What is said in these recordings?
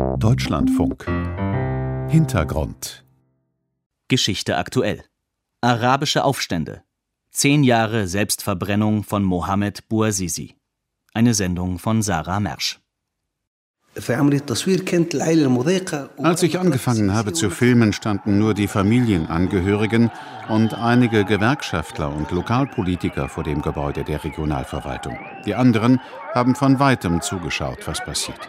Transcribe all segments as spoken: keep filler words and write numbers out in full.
Deutschlandfunk. Hintergrund. Geschichte aktuell. Arabische Aufstände. Zehn Jahre Selbstverbrennung von Mohamed Bouazizi. Eine Sendung von Sarah Mersch. Als ich angefangen habe zu filmen, standen nur die Familienangehörigen und einige Gewerkschaftler und Lokalpolitiker vor dem Gebäude der Regionalverwaltung. Die anderen haben von weitem zugeschaut, was passiert.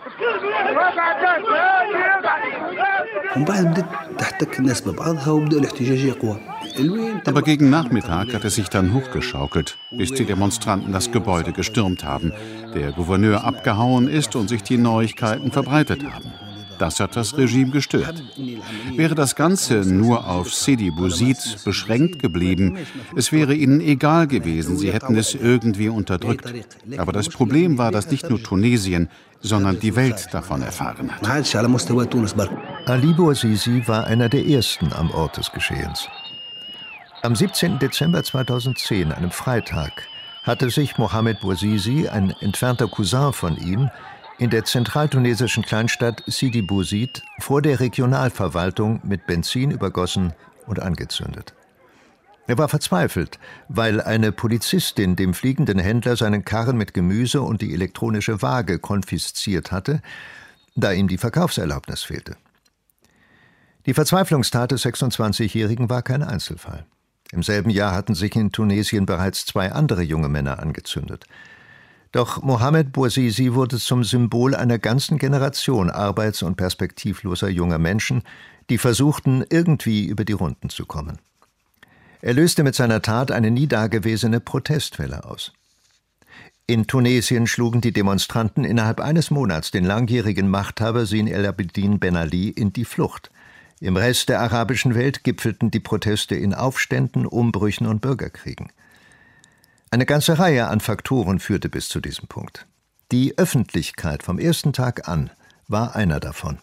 Aber gegen Nachmittag hat es sich dann hochgeschaukelt, bis die Demonstranten das Gebäude gestürmt haben, der Gouverneur abgehauen ist und sich die Neuigkeiten verbreitet haben. Das hat das Regime gestört. Wäre das Ganze nur auf Sidi Bouzid beschränkt geblieben, es wäre ihnen egal gewesen, sie hätten es irgendwie unterdrückt. Aber das Problem war, dass nicht nur Tunesien, sondern die Welt davon erfahren hat. Ali Bouazizi war einer der ersten am Ort des Geschehens. Am siebzehnten Dezember zweitausendzehn, einem Freitag, hatte sich Mohamed Bouazizi, ein entfernter Cousin von ihm, in der zentraltunesischen Kleinstadt Sidi Bouzid vor der Regionalverwaltung mit Benzin übergossen und angezündet. Er war verzweifelt, weil eine Polizistin dem fliegenden Händler seinen Karren mit Gemüse und die elektronische Waage konfisziert hatte, da ihm die Verkaufserlaubnis fehlte. Die Verzweiflungstat des sechsundzwanzigjährigen war kein Einzelfall. Im selben Jahr hatten sich in Tunesien bereits zwei andere junge Männer angezündet. Doch Mohamed Bouazizi wurde zum Symbol einer ganzen Generation arbeits- und perspektivloser junger Menschen, die versuchten, irgendwie über die Runden zu kommen. Er löste mit seiner Tat eine nie dagewesene Protestwelle aus. In Tunesien schlugen die Demonstranten innerhalb eines Monats den langjährigen Machthaber Zine El Abidine Ben Ali in die Flucht. Im Rest der arabischen Welt gipfelten die Proteste in Aufständen, Umbrüchen und Bürgerkriegen. Eine ganze Reihe an Faktoren führte bis zu diesem Punkt. Die Öffentlichkeit vom ersten Tag an war einer davon.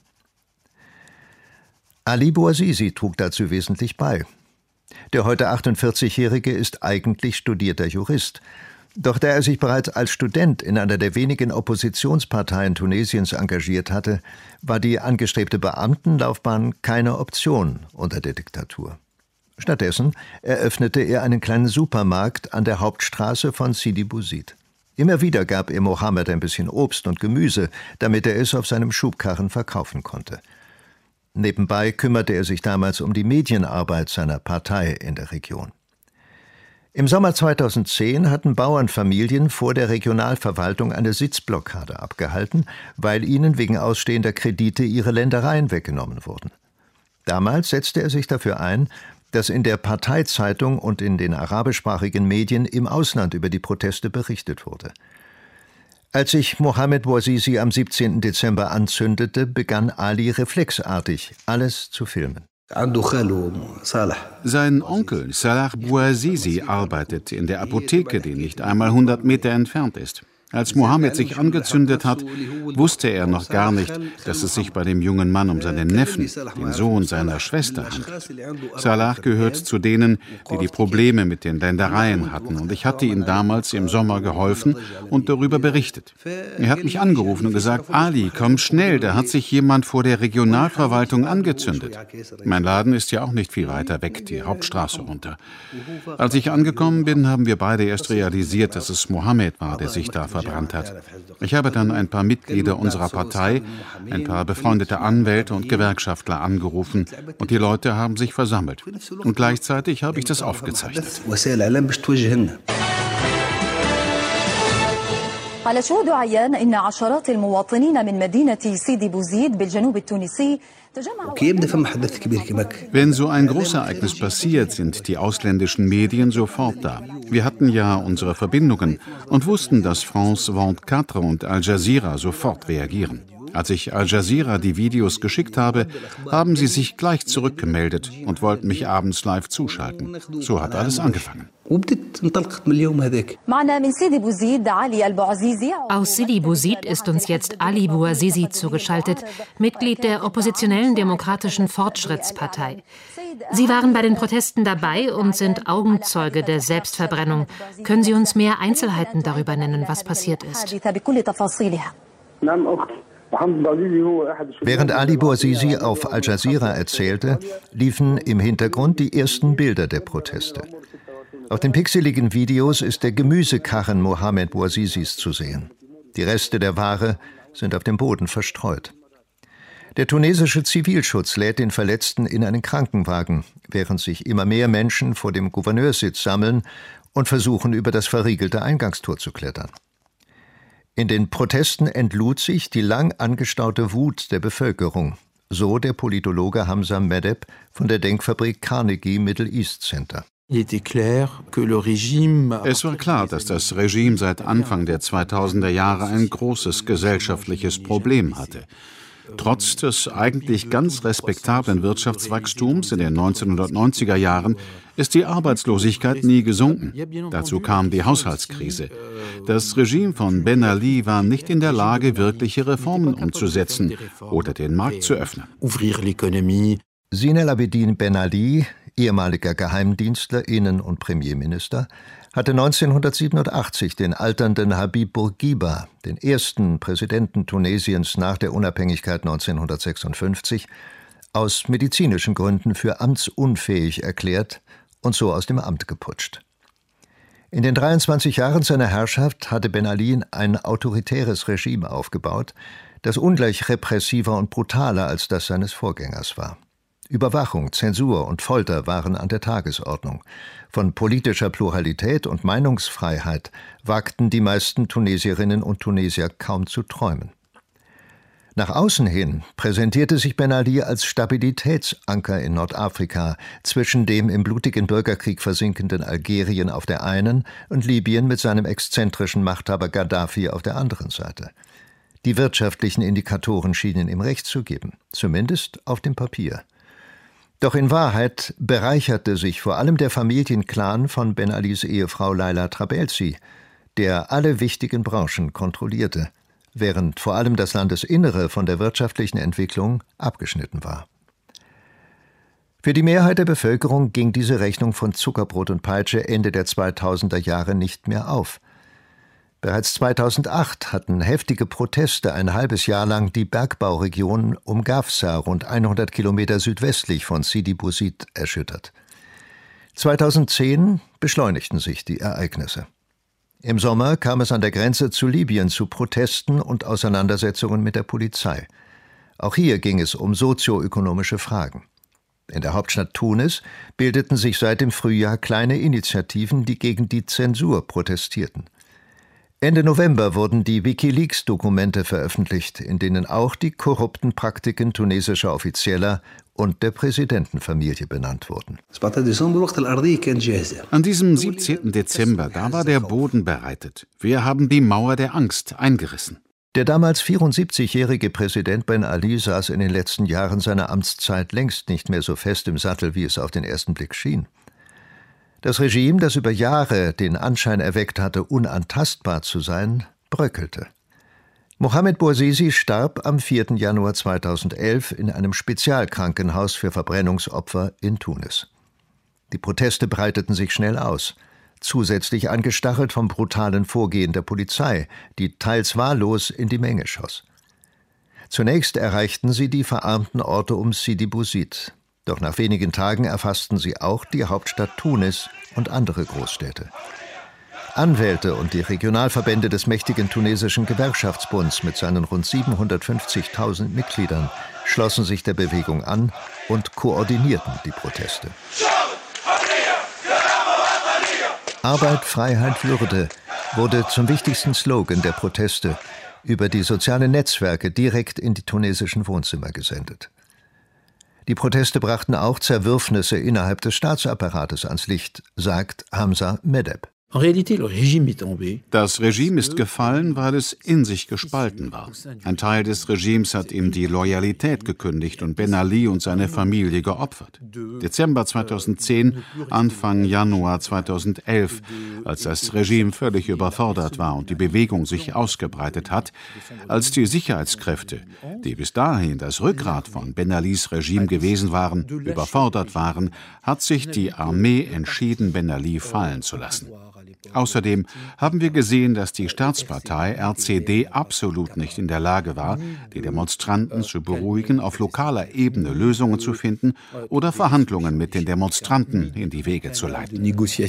Ali Bouazizi trug dazu wesentlich bei. Der heute achtundvierzigjährige ist eigentlich studierter Jurist. Doch da er sich bereits als Student in einer der wenigen Oppositionsparteien Tunesiens engagiert hatte, war die angestrebte Beamtenlaufbahn keine Option unter der Diktatur. Stattdessen eröffnete er einen kleinen Supermarkt an der Hauptstraße von Sidi Bouzid. Immer wieder gab er Mohammed ein bisschen Obst und Gemüse, damit er es auf seinem Schubkarren verkaufen konnte. Nebenbei kümmerte er sich damals um die Medienarbeit seiner Partei in der Region. Im Sommer zweitausendzehn hatten Bauernfamilien vor der Regionalverwaltung eine Sitzblockade abgehalten, weil ihnen wegen ausstehender Kredite ihre Ländereien weggenommen wurden. Damals setzte er sich dafür ein, dass in der Parteizeitung und in den arabischsprachigen Medien im Ausland über die Proteste berichtet wurde. Als sich Mohamed Bouazizi am siebzehnten Dezember anzündete, begann Ali reflexartig, alles zu filmen. Sein Onkel Salah Bouazizi arbeitet in der Apotheke, die nicht einmal hundert Meter entfernt ist. Als Mohammed sich angezündet hat, wusste er noch gar nicht, dass es sich bei dem jungen Mann um seinen Neffen, den Sohn seiner Schwester, handelt. Salah gehört zu denen, die die Probleme mit den Ländereien hatten, und ich hatte ihm damals im Sommer geholfen und darüber berichtet. Er hat mich angerufen und gesagt: Ali, komm schnell, da hat sich jemand vor der Regionalverwaltung angezündet. Mein Laden ist ja auch nicht viel weiter weg, die Hauptstraße runter. Als ich angekommen bin, haben wir beide erst realisiert, dass es Mohammed war, der sich da verbrannt hat. Ich habe dann ein paar Mitglieder unserer Partei, ein paar befreundete Anwälte und Gewerkschaftler angerufen und die Leute haben sich versammelt. Und gleichzeitig habe ich das aufgezeichnet. قال شهود عيان إن عشرات المواطنين من مدينة سيدي بوزيد بالجنوب التونسي. Wenn so ein Großereignis passiert, sind die ausländischen Medien sofort da. Wir hatten ja unsere Verbindungen und wussten, dass France vierundzwanzig und Al Jazeera sofort reagieren. Als ich Al Jazeera die Videos geschickt habe, haben sie sich gleich zurückgemeldet und wollten mich abends live zuschalten. So hat alles angefangen. Aus Sidi Bouzid ist uns jetzt Ali Bouazizi zugeschaltet, Mitglied der oppositionellen Demokratischen Fortschrittspartei. Sie waren bei den Protesten dabei und sind Augenzeuge der Selbstverbrennung. Können Sie uns mehr Einzelheiten darüber nennen, was passiert ist? Während Ali Bouazizi auf Al Jazeera erzählte, liefen im Hintergrund die ersten Bilder der Proteste. Auf den pixeligen Videos ist der Gemüsekarren Mohamed Bouazizis zu sehen. Die Reste der Ware sind auf dem Boden verstreut. Der tunesische Zivilschutz lädt den Verletzten in einen Krankenwagen, während sich immer mehr Menschen vor dem Gouverneurssitz sammeln und versuchen, über das verriegelte Eingangstor zu klettern. In den Protesten entlud sich die lang angestaute Wut der Bevölkerung, so der Politologe Hamza Medeb von der Denkfabrik Carnegie Middle East Center. Es war klar, dass das Regime seit Anfang der zweitausender Jahre ein großes gesellschaftliches Problem hatte. Trotz des eigentlich ganz respektablen Wirtschaftswachstums in den neunzehnhundertneunziger Jahren ist die Arbeitslosigkeit nie gesunken. Dazu kam die Haushaltskrise. Das Regime von Ben Ali war nicht in der Lage, wirkliche Reformen umzusetzen oder den Markt zu öffnen. Zine El Abidine Ben Ali, ehemaliger Geheimdienstler, Innen- und Premierminister, hatte neunzehnhundertsiebenundachtzig den alternden Habib Bourguiba, den ersten Präsidenten Tunesiens nach der Unabhängigkeit neunzehnhundertsechsundfünfzig, aus medizinischen Gründen für amtsunfähig erklärt und so aus dem Amt geputscht. In den dreiundzwanzig Jahren seiner Herrschaft hatte Ben Ali ein autoritäres Regime aufgebaut, das ungleich repressiver und brutaler als das seines Vorgängers war. Überwachung, Zensur und Folter waren an der Tagesordnung. Von politischer Pluralität und Meinungsfreiheit wagten die meisten Tunesierinnen und Tunesier kaum zu träumen. Nach außen hin präsentierte sich Ben Ali als Stabilitätsanker in Nordafrika zwischen dem im blutigen Bürgerkrieg versinkenden Algerien auf der einen und Libyen mit seinem exzentrischen Machthaber Gaddafi auf der anderen Seite. Die wirtschaftlichen Indikatoren schienen ihm recht zu geben, zumindest auf dem Papier. Doch in Wahrheit bereicherte sich vor allem der Familienclan von Ben Alis Ehefrau Laila Trabelsi, der alle wichtigen Branchen kontrollierte, während vor allem das Landesinnere von der wirtschaftlichen Entwicklung abgeschnitten war. Für die Mehrheit der Bevölkerung ging diese Rechnung von Zuckerbrot und Peitsche Ende der zweitausender Jahre nicht mehr auf. Bereits zweitausendacht hatten heftige Proteste ein halbes Jahr lang die Bergbauregion um Gafsa, rund hundert Kilometer südwestlich von Sidi Bouzid, erschüttert. zweitausendzehn beschleunigten sich die Ereignisse. Im Sommer kam es an der Grenze zu Libyen zu Protesten und Auseinandersetzungen mit der Polizei. Auch hier ging es um sozioökonomische Fragen. In der Hauptstadt Tunis bildeten sich seit dem Frühjahr kleine Initiativen, die gegen die Zensur protestierten. Ende November wurden die WikiLeaks-Dokumente veröffentlicht, in denen auch die korrupten Praktiken tunesischer Offizieller und der Präsidentenfamilie benannt wurden. An diesem siebzehnten Dezember, da war der Boden bereitet. Wir haben die Mauer der Angst eingerissen. Der damals vierundsiebzigjährige Präsident Ben Ali saß in den letzten Jahren seiner Amtszeit längst nicht mehr so fest im Sattel, wie es auf den ersten Blick schien. Das Regime, das über Jahre den Anschein erweckt hatte, unantastbar zu sein, bröckelte. Mohamed Bouazizi starb am vierten Januar zweitausendelf in einem Spezialkrankenhaus für Verbrennungsopfer in Tunis. Die Proteste breiteten sich schnell aus, zusätzlich angestachelt vom brutalen Vorgehen der Polizei, die teils wahllos in die Menge schoss. Zunächst erreichten sie die verarmten Orte um Sidi Bouzid. Doch nach wenigen Tagen erfassten sie auch die Hauptstadt Tunis und andere Großstädte. Anwälte und die Regionalverbände des mächtigen tunesischen Gewerkschaftsbunds mit seinen rund siebenhundertfünfzigtausend Mitgliedern schlossen sich der Bewegung an und koordinierten die Proteste. Arbeit, Freiheit, Würde wurde zum wichtigsten Slogan der Proteste, über die sozialen Netzwerke direkt in die tunesischen Wohnzimmer gesendet. Die Proteste brachten auch Zerwürfnisse innerhalb des Staatsapparates ans Licht, sagt Hamza Medeb. Das Regime ist gefallen, weil es in sich gespalten war. Ein Teil des Regimes hat ihm die Loyalität gekündigt und Ben Ali und seine Familie geopfert. Dezember zweitausendzehn, Anfang Januar zweitausendelf, als das Regime völlig überfordert war und die Bewegung sich ausgebreitet hat, als die Sicherheitskräfte, die bis dahin das Rückgrat von Ben Alis Regime gewesen waren, überfordert waren, hat sich die Armee entschieden, Ben Ali fallen zu lassen. Außerdem haben wir gesehen, dass die Staatspartei R C D absolut nicht in der Lage war, die Demonstranten zu beruhigen, auf lokaler Ebene Lösungen zu finden oder Verhandlungen mit den Demonstranten in die Wege zu leiten.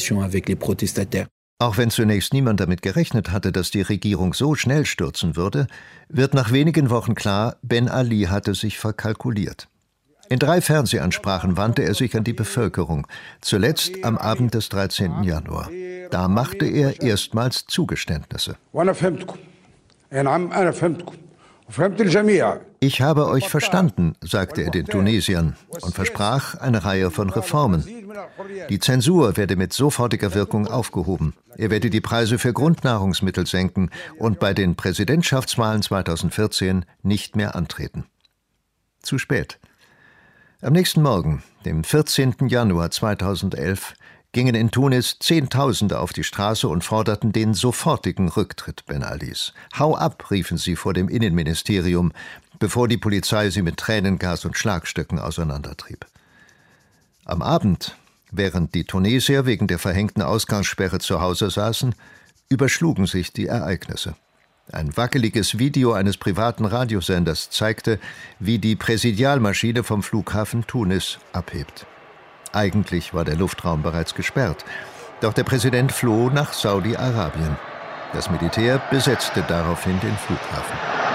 Auch wenn zunächst niemand damit gerechnet hatte, dass die Regierung so schnell stürzen würde, wird nach wenigen Wochen klar, Ben Ali hatte sich verkalkuliert. In drei Fernsehansprachen wandte er sich an die Bevölkerung, zuletzt am Abend des dreizehnten Januar. Da machte er erstmals Zugeständnisse. Ich habe euch verstanden, sagte er den Tunesiern und versprach eine Reihe von Reformen. Die Zensur werde mit sofortiger Wirkung aufgehoben. Er werde die Preise für Grundnahrungsmittel senken und bei den Präsidentschaftswahlen zweitausendvierzehn nicht mehr antreten. Zu spät. Am nächsten Morgen, dem vierzehnten Januar zweitausendelf, gingen in Tunis Zehntausende auf die Straße und forderten den sofortigen Rücktritt Ben Alis. Hau ab, riefen sie vor dem Innenministerium, bevor die Polizei sie mit Tränengas und Schlagstöcken auseinandertrieb. Am Abend, während die Tunesier wegen der verhängten Ausgangssperre zu Hause saßen, überschlugen sich die Ereignisse. Ein wackeliges Video eines privaten Radiosenders zeigte, wie die Präsidialmaschine vom Flughafen Tunis abhebt. Eigentlich war der Luftraum bereits gesperrt, doch der Präsident floh nach Saudi-Arabien. Das Militär besetzte daraufhin den Flughafen.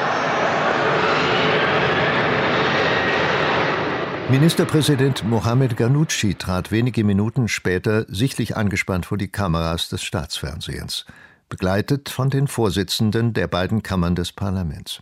Ministerpräsident Mohamed Ghannouchi trat wenige Minuten später sichtlich angespannt vor die Kameras des Staatsfernsehens, begleitet von den Vorsitzenden der beiden Kammern des Parlaments.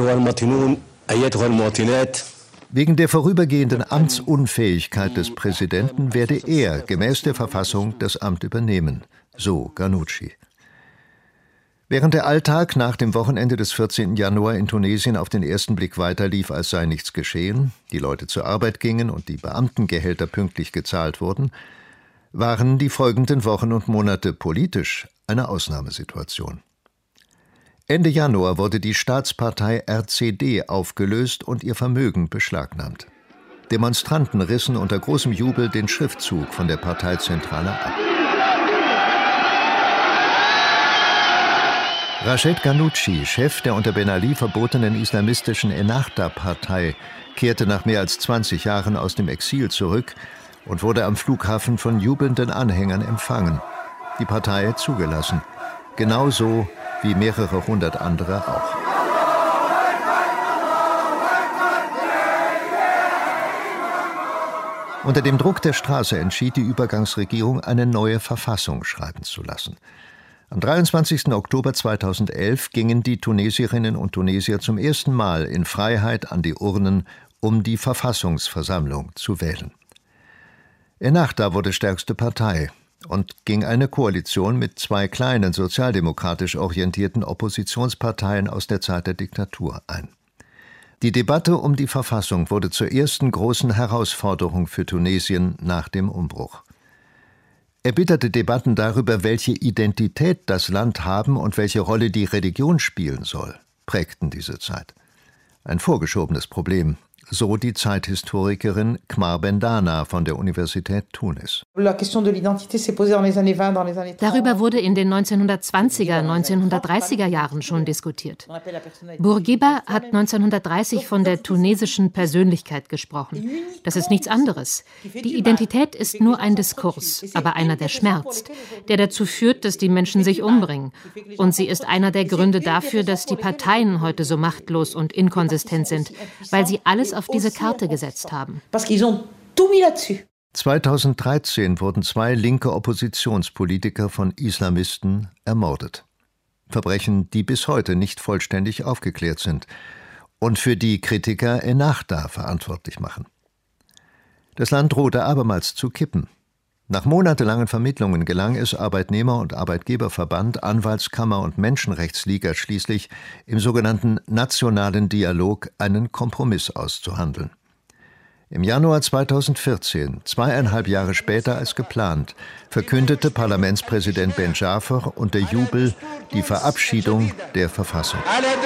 Wegen der vorübergehenden Amtsunfähigkeit des Präsidenten werde er gemäß der Verfassung das Amt übernehmen, so Ghannouchi. Während der Alltag nach dem Wochenende des vierzehnten Januar in Tunesien auf den ersten Blick weiterlief, als sei nichts geschehen, die Leute zur Arbeit gingen und die Beamtengehälter pünktlich gezahlt wurden, waren die folgenden Wochen und Monate politisch eine Ausnahmesituation. Ende Januar wurde die Staatspartei R C D aufgelöst und ihr Vermögen beschlagnahmt. Demonstranten rissen unter großem Jubel den Schriftzug von der Parteizentrale ab. Rached Ghannouchi, Chef der unter Ben Ali verbotenen islamistischen Ennahda-Partei, kehrte nach mehr als zwanzig Jahren aus dem Exil zurück und wurde am Flughafen von jubelnden Anhängern empfangen. Die Partei zugelassen, genauso wie mehrere hundert andere auch. Unter dem Druck der Straße entschied die Übergangsregierung, eine neue Verfassung schreiben zu lassen. Am dreiundzwanzigsten Oktober zweitausendelf gingen die Tunesierinnen und Tunesier zum ersten Mal in Freiheit an die Urnen, um die Verfassungsversammlung zu wählen. Ennahda wurde stärkste Partei und ging eine Koalition mit zwei kleinen sozialdemokratisch orientierten Oppositionsparteien aus der Zeit der Diktatur ein. Die Debatte um die Verfassung wurde zur ersten großen Herausforderung für Tunesien nach dem Umbruch. Erbitterte Debatten darüber, welche Identität das Land haben und welche Rolle die Religion spielen soll, prägten diese Zeit. Ein vorgeschobenes Problem, so die Zeithistorikerin Kmar Bendana von der Universität Tunis. Darüber wurde in den neunzehnhundertzwanziger, neunzehnhundertdreißiger Jahren schon diskutiert. Bourguiba hat neunzehnhundertdreißig von der tunesischen Persönlichkeit gesprochen. Das ist nichts anderes. Die Identität ist nur ein Diskurs, aber einer, der schmerzt, der dazu führt, dass die Menschen sich umbringen. Und sie ist einer der Gründe dafür, dass die Parteien heute so machtlos und inkonsistent sind, weil sie alles auf diese Karte gesetzt haben. zweitausenddreizehn wurden zwei linke Oppositionspolitiker von Islamisten ermordet. Verbrechen, die bis heute nicht vollständig aufgeklärt sind und für die Kritiker Ennahda verantwortlich machen. Das Land drohte abermals zu kippen. Nach monatelangen Vermittlungen gelang es Arbeitnehmer- und Arbeitgeberverband, Anwaltskammer und Menschenrechtsliga schließlich, im sogenannten nationalen Dialog einen Kompromiss auszuhandeln. Im Januar zweitausendvierzehn, zweieinhalb Jahre später als geplant, verkündete Parlamentspräsident Ben Jafer unter Jubel die Verabschiedung der Verfassung.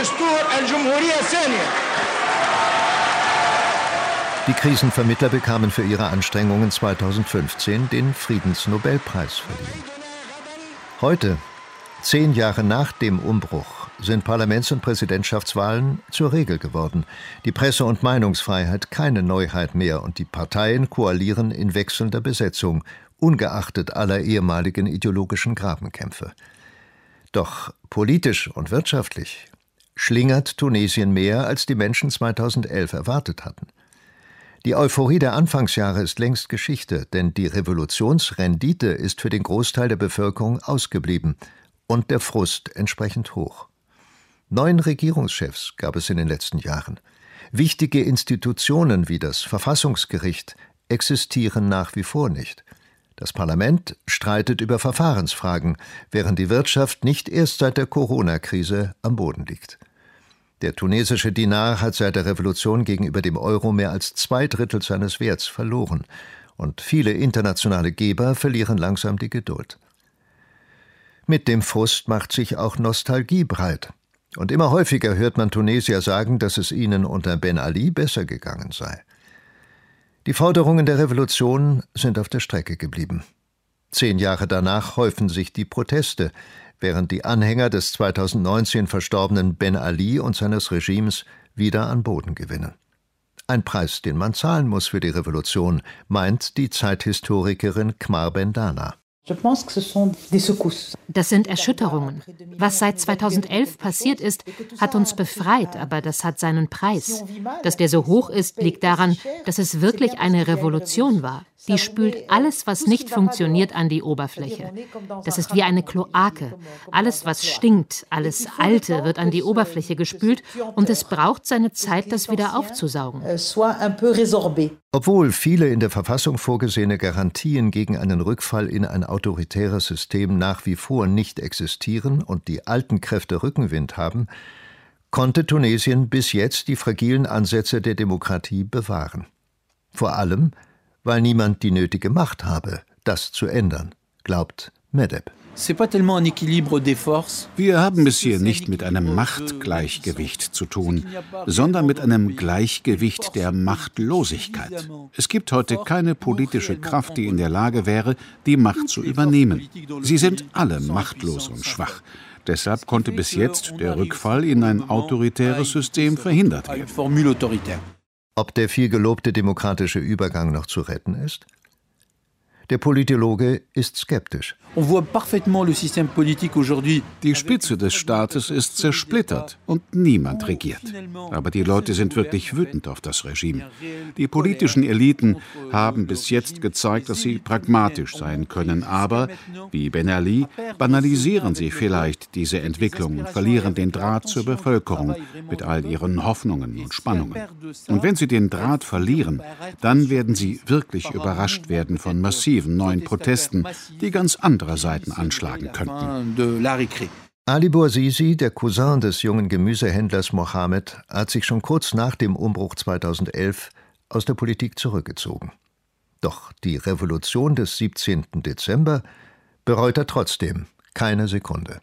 Die Krisenvermittler bekamen für ihre Anstrengungen zweitausendfünfzehn den Friedensnobelpreis verliehen. Heute, zehn Jahre nach dem Umbruch, sind Parlaments- und Präsidentschaftswahlen zur Regel geworden. Die Presse- und Meinungsfreiheit keine Neuheit mehr und die Parteien koalieren in wechselnder Besetzung, ungeachtet aller ehemaligen ideologischen Grabenkämpfe. Doch politisch und wirtschaftlich schlingert Tunesien mehr, als die Menschen zweitausendelf erwartet hatten. Die Euphorie der Anfangsjahre ist längst Geschichte, denn die Revolutionsrendite ist für den Großteil der Bevölkerung ausgeblieben und der Frust entsprechend hoch. Neun Regierungschefs gab es in den letzten Jahren. Wichtige Institutionen wie das Verfassungsgericht existieren nach wie vor nicht. Das Parlament streitet über Verfahrensfragen, während die Wirtschaft nicht erst seit der Corona-Krise am Boden liegt. Der tunesische Dinar hat seit der Revolution gegenüber dem Euro mehr als zwei Drittel seines Werts verloren und viele internationale Geber verlieren langsam die Geduld. Mit dem Frust macht sich auch Nostalgie breit. Und immer häufiger hört man Tunesier sagen, dass es ihnen unter Ben Ali besser gegangen sei. Die Forderungen der Revolution sind auf der Strecke geblieben. Zehn Jahre danach häufen sich die Proteste, während die Anhänger des zweitausendneunzehn verstorbenen Ben Ali und seines Regimes wieder an Boden gewinnen. Ein Preis, den man zahlen muss für die Revolution, meint die Zeithistorikerin Kmar Bendana. Das sind Erschütterungen. Was seit zweitausendelf passiert ist, hat uns befreit, aber das hat seinen Preis. Dass der so hoch ist, liegt daran, dass es wirklich eine Revolution war. Die spült alles, was nicht funktioniert, an die Oberfläche. Das ist wie eine Kloake. Alles, was stinkt, alles Alte wird an die Oberfläche gespült und es braucht seine Zeit, das wieder aufzusaugen. Obwohl viele in der Verfassung vorgesehene Garantien gegen einen Rückfall in ein autoritäres System nach wie vor nicht existieren und die alten Kräfte Rückenwind haben, konnte Tunesien bis jetzt die fragilen Ansätze der Demokratie bewahren. Vor allem, weil niemand die nötige Macht habe, das zu ändern, glaubt Medeb. Wir haben es hier nicht mit einem Machtgleichgewicht zu tun, sondern mit einem Gleichgewicht der Machtlosigkeit. Es gibt heute keine politische Kraft, die in der Lage wäre, die Macht zu übernehmen. Sie sind alle machtlos und schwach. Deshalb konnte bis jetzt der Rückfall in ein autoritäres System verhindert werden. Ob der viel gelobte demokratische Übergang noch zu retten ist? Der Politologe ist skeptisch. Die Spitze des Staates ist zersplittert und niemand regiert. Aber die Leute sind wirklich wütend auf das Regime. Die politischen Eliten haben bis jetzt gezeigt, dass sie pragmatisch sein können. Aber, wie Ben Ali, banalisieren sie vielleicht diese Entwicklung und verlieren den Draht zur Bevölkerung mit all ihren Hoffnungen und Spannungen. Und wenn sie den Draht verlieren, dann werden sie wirklich überrascht werden von massiven neuen Protesten, die ganz andere Seiten anschlagen könnten. Ali Bouazizi, der Cousin des jungen Gemüsehändlers Mohamed, hat sich schon kurz nach dem Umbruch zweitausendelf aus der Politik zurückgezogen. Doch die Revolution des siebzehnten Dezember bereut er trotzdem keine Sekunde.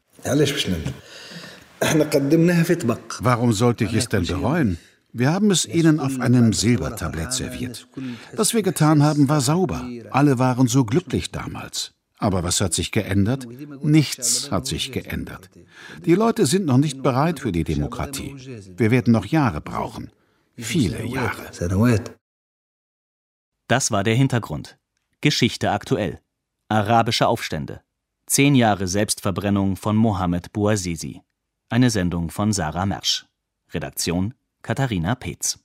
Warum sollte ich es denn bereuen? Wir haben es ihnen auf einem Silbertablett serviert. Was wir getan haben, war sauber. Alle waren so glücklich damals. Aber was hat sich geändert? Nichts hat sich geändert. Die Leute sind noch nicht bereit für die Demokratie. Wir werden noch Jahre brauchen. Viele Jahre. Das war der Hintergrund. Geschichte aktuell. Arabische Aufstände. Zehn Jahre Selbstverbrennung von Mohamed Bouazizi. Eine Sendung von Sarah Mersch. Redaktion Katharina Peetz.